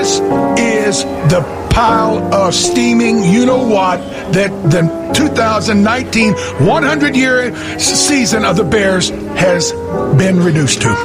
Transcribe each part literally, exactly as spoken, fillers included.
This is the pile of steaming you-know-what that the two thousand nineteen hundred-year season of the Bears has been reduced to.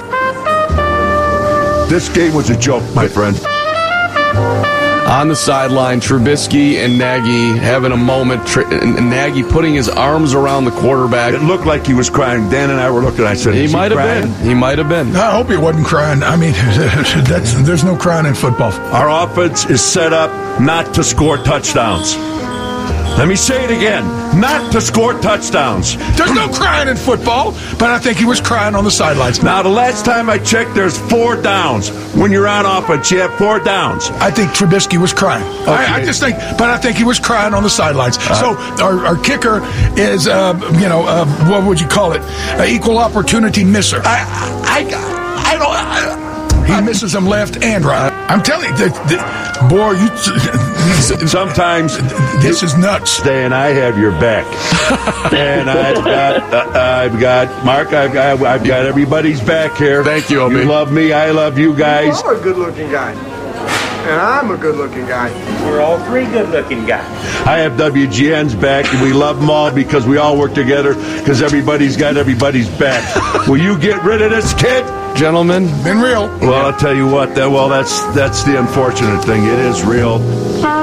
This game was a joke, my friend. On the sideline, Trubisky and Nagy having a moment. Tr- and Nagy putting his arms around the quarterback. It looked like he was crying. Dan and I were looking. I said, he Is might he have crying? been. He might have been. I hope he wasn't crying. I mean, that's there's no crying in football. Our offense is set up not to score touchdowns. Let me say it again. Not to score touchdowns. There's no crying in football, but I think he was crying on the sidelines. Now, the last time I checked, there's four downs. When you're on offense, you have four downs. I think Trubisky was crying. Okay. I, I just think, but I think he was crying on the sidelines. Uh, so our, our kicker is, uh, you know, uh, what would you call it? An equal opportunity misser. I, I, I don't. I, he misses them left and right. I'm telling you, the, the, boy, you. Sometimes this is nuts. Dan, I have your back, and I've got, uh, I've got Mark. I've got, I've got everybody's back here. Thank you, Obi. You love me. I love you guys. You're a good-looking guy, and I'm a good-looking guy. We're all three good-looking guys. I have W G N's back, and we love them all because we all work together. Because everybody's got everybody's back. Will you get rid of this kid? Gentlemen, been real. Well, I'll tell you what. That well, that's that's the unfortunate thing. It is real.